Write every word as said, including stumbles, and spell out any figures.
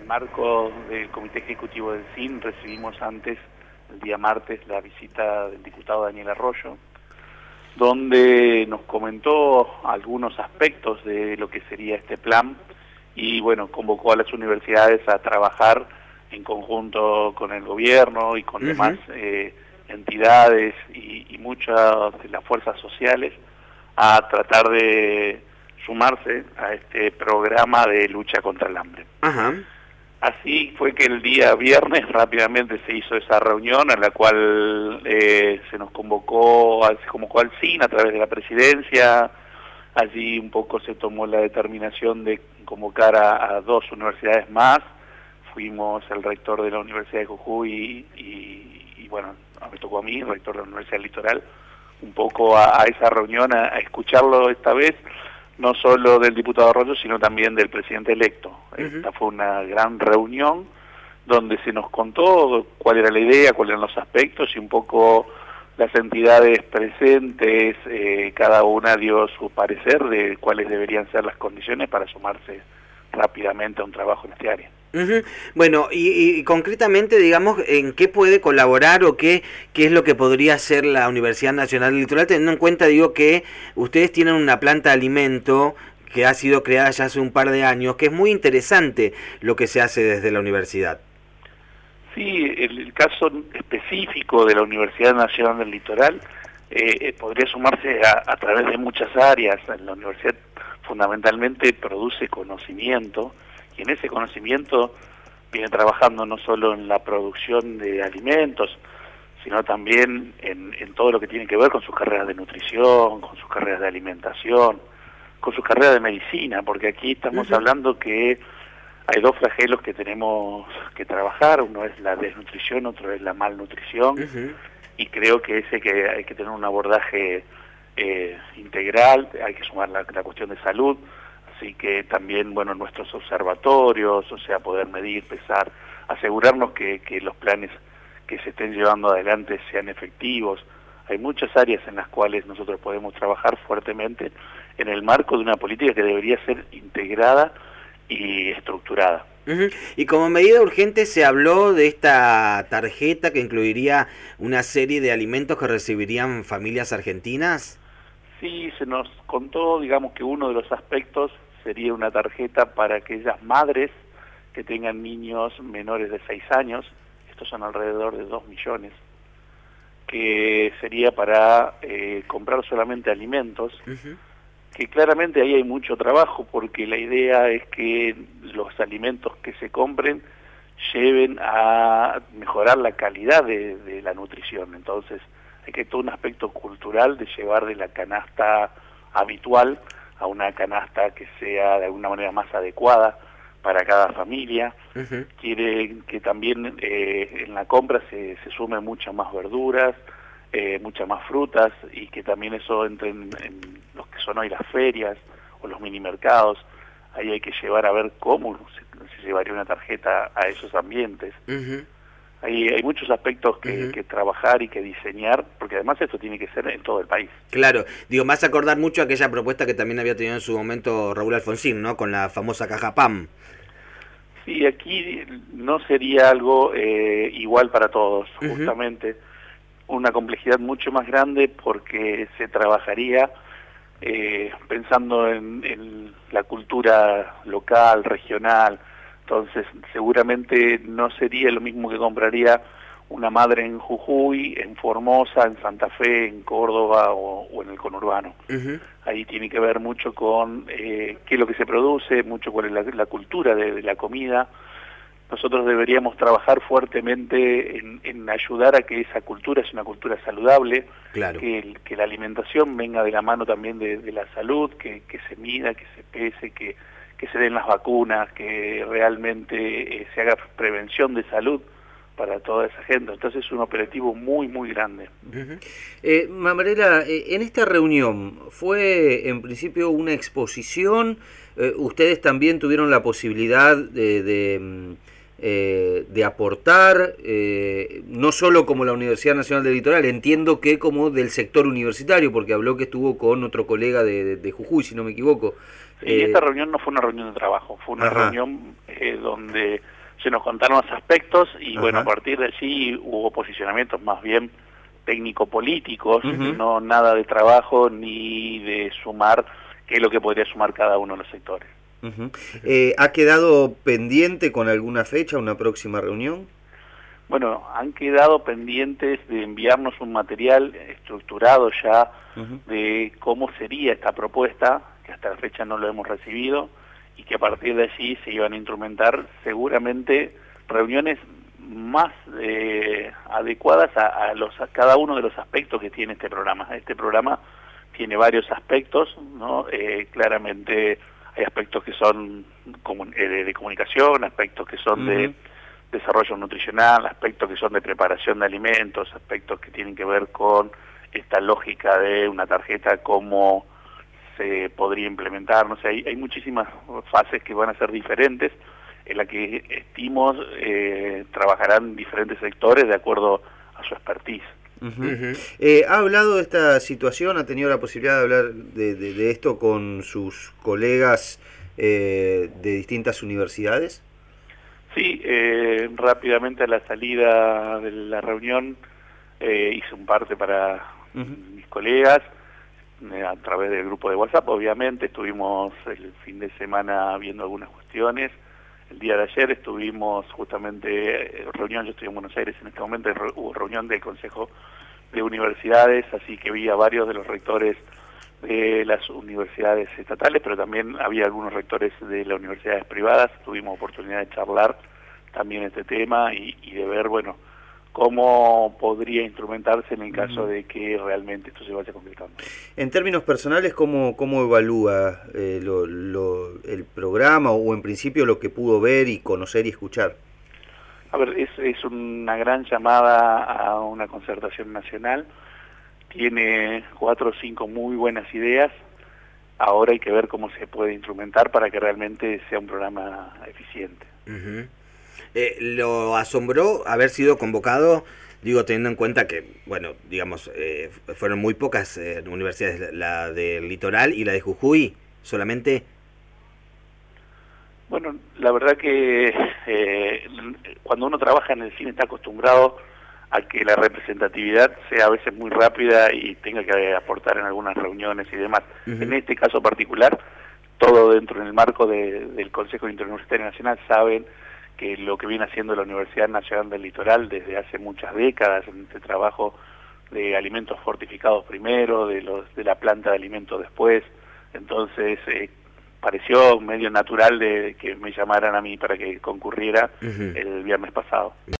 marco del Comité Ejecutivo del C I N recibimos antes, el día martes, la visita del diputado Daniel Arroyo, donde nos comentó algunos aspectos de lo que sería este plan y bueno, convocó a las universidades a trabajar en conjunto con el gobierno y con uh-huh. demás eh, entidades y, y muchas de las fuerzas sociales a tratar de sumarse a este programa de lucha contra el hambre. Uh-huh. Así fue que el día viernes rápidamente se hizo esa reunión a la cual eh, se nos convocó, se convocó al C I N a través de la presidencia. Allí un poco se tomó la determinación de convocar a, a dos universidades más. Fuimos el rector de la Universidad de Jujuy y, y, y bueno, me tocó a mí, el rector de la Universidad del Litoral, un poco a, a esa reunión, a, a escucharlo esta vez, no solo del diputado Arroyo, sino también del presidente electo. Uh-huh. Esta fue una gran reunión donde se nos contó cuál era la idea, cuáles eran los aspectos y un poco las entidades presentes, eh, cada una dio su parecer de cuáles deberían ser las condiciones para sumarse rápidamente a un trabajo en este área. Uh-huh. Bueno, y, y concretamente, digamos, ¿en qué puede colaborar o qué, qué es lo que podría hacer la Universidad Nacional del Litoral, teniendo en cuenta, digo, que ustedes tienen una planta de alimento que ha sido creada ya hace un par de años, que es muy interesante lo que se hace desde la universidad? Sí, el, el caso específico de la Universidad Nacional del Litoral eh, podría sumarse a, a través de muchas áreas. La universidad fundamentalmente produce conocimiento, y en ese conocimiento viene trabajando no solo en la producción de alimentos, sino también en, en todo lo que tiene que ver con sus carreras de nutrición, con sus carreras de alimentación, con sus carreras de medicina, porque aquí estamos uh-huh. hablando que hay dos flagelos que tenemos que trabajar, uno es la desnutrición, otro es la malnutrición, uh-huh. y creo que ese que hay que tener un abordaje eh, integral, hay que sumar la, la cuestión de salud. Así que también, bueno, nuestros observatorios, o sea, poder medir, pesar, asegurarnos que, que los planes que se estén llevando adelante sean efectivos. Hay muchas áreas en las cuales nosotros podemos trabajar fuertemente en el marco de una política que debería ser integrada y estructurada. Uh-huh. Y como medida urgente se habló de esta tarjeta que incluiría una serie de alimentos que recibirían familias argentinas. Sí, se nos contó, digamos, que uno de los aspectos sería una tarjeta para aquellas madres que tengan niños menores de seis años, estos son alrededor de dos millones, que sería para eh, comprar solamente alimentos, uh-huh. que claramente ahí hay mucho trabajo, porque la idea es que los alimentos que se compren lleven a mejorar la calidad de, de la nutrición. Entonces hay que todo un aspecto cultural de llevar de la canasta habitual a una canasta que sea de alguna manera más adecuada para cada familia. Uh-huh. Quiere que también eh, en la compra se, se sumen muchas más verduras, eh, muchas más frutas, y que también eso entre en, en los que son hoy las ferias o los mini mercados. Ahí hay que llevar a ver cómo se, se llevaría una tarjeta a esos ambientes. Uh-huh. Hay, hay muchos aspectos que, uh-huh. que trabajar y que diseñar, porque además esto tiene que ser en todo el país. Claro, digo, más acordar mucho a aquella propuesta que también había tenido en su momento Raúl Alfonsín, ¿no? Con la famosa caja P A M. Sí, aquí no sería algo eh, igual para todos, uh-huh. justamente. Una complejidad mucho más grande porque se trabajaría eh, pensando en, en la cultura local, regional. Entonces, seguramente no sería lo mismo que compraría una madre en Jujuy, en Formosa, en Santa Fe, en Córdoba o, o en el conurbano. Uh-huh. Ahí tiene que ver mucho con eh, qué es lo que se produce, mucho con la, la cultura de, de la comida. Nosotros deberíamos trabajar fuertemente en, en ayudar a que esa cultura sea una cultura saludable, claro. que, que la alimentación venga de la mano también de, de la salud, que, que se mida, que se pese, que... que se den las vacunas, que realmente eh, se haga prevención de salud para toda esa gente. Entonces es un operativo muy, muy grande. Uh-huh. eh, Mariela, eh, en esta reunión, ¿fue en principio una exposición? Eh, ¿Ustedes también tuvieron la posibilidad de, de, eh, de aportar, eh, no solo como la Universidad Nacional del Litoral, entiendo que como del sector universitario, porque habló que estuvo con otro colega de, de, de Jujuy, si no me equivoco? Sí, eh, esta reunión no fue una reunión de trabajo, fue una ajá. reunión eh, donde se nos contaron los aspectos y Ajá. bueno, a partir de allí hubo posicionamientos más bien técnico-políticos, Uh-huh. no nada de trabajo ni de sumar qué es lo que podría sumar cada uno de los sectores. Uh-huh. Eh, ¿Ha quedado pendiente con alguna fecha una próxima reunión? Bueno, han quedado pendientes de enviarnos un material estructurado ya uh-huh. de cómo sería esta propuesta, que hasta la fecha no lo hemos recibido, y que a partir de allí se iban a instrumentar seguramente reuniones más eh, adecuadas a, a, los, a cada uno de los aspectos que tiene este programa. Este programa tiene varios aspectos, ¿no? Eh, claramente hay aspectos que son comun eh, de, de comunicación, aspectos que son uh-huh. de desarrollo nutricional, aspectos que son de preparación de alimentos, aspectos que tienen que ver con esta lógica de una tarjeta, cómo se podría implementar, no sé, hay, hay muchísimas fases que van a ser diferentes, en la que estimo eh, trabajarán diferentes sectores de acuerdo a su expertise. Uh-huh. Uh-huh. Eh, ¿Ha hablado de esta situación, ha tenido la posibilidad de hablar de, de, de esto con sus colegas eh, de distintas universidades? Sí, eh, rápidamente a la salida de la reunión eh, hice un parte para uh-huh. mis colegas, eh, a través del grupo de WhatsApp, obviamente, estuvimos el fin de semana viendo algunas cuestiones. El día de ayer estuvimos justamente, eh, reunión, yo estoy en Buenos Aires en este momento, hubo reunión del Consejo de Universidades, así que vi a varios de los rectores de las universidades estatales, pero también había algunos rectores de las universidades privadas. Tuvimos oportunidad de charlar también este tema y, y de ver, bueno, cómo podría instrumentarse en el caso de que realmente esto se vaya concretando. En términos personales, ¿cómo, cómo evalúa eh, lo, lo, el programa o en principio lo que pudo ver y conocer y escuchar? A ver, es, es una gran llamada a una concertación nacional. Tiene cuatro o cinco muy buenas ideas. Ahora hay que ver cómo se puede instrumentar para que realmente sea un programa eficiente. Uh-huh. eh, ¿Lo asombró haber sido convocado? Digo, teniendo en cuenta que, bueno, digamos, eh, fueron muy pocas eh, universidades, la del Litoral y la de Jujuy, solamente. Bueno, la verdad que eh, cuando uno trabaja en el cine está acostumbrado a que la representatividad sea a veces muy rápida y tenga que aportar en algunas reuniones y demás. Uh-huh. En este caso particular, todo dentro en el marco de, del Consejo Interuniversitario Nacional saben que lo que viene haciendo la Universidad Nacional del Litoral desde hace muchas décadas, en este trabajo de alimentos fortificados primero, de los de la planta de alimentos después, entonces eh, pareció medio natural de que me llamaran a mí para que concurriera uh-huh. el viernes pasado.